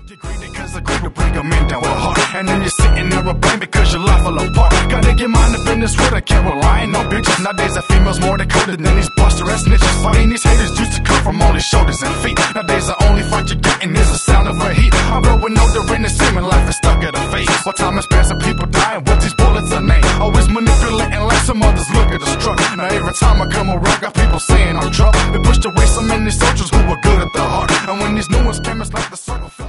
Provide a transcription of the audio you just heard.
You're greedy cause I greed to bring a man down with heart. And then you're sitting there a blame because your life fell apart. Gotta get mind the business with a can't rely on no bitches. Nowadays the females more decoded than these buster ass snitches. Fighting these haters used to come from only shoulders and feet. Nowadays the only fight you're getting is the sound of a heat. I blow with no direct the same and life is stuck at a face. While time is passing, people dying, what these bullets are named. Always manipulating like some others look at the struggle. Now every time I come around, got people saying I'm trouble. They pushed away so many soldiers who were good at the heart. And when these new ones came, it's like the circle fell.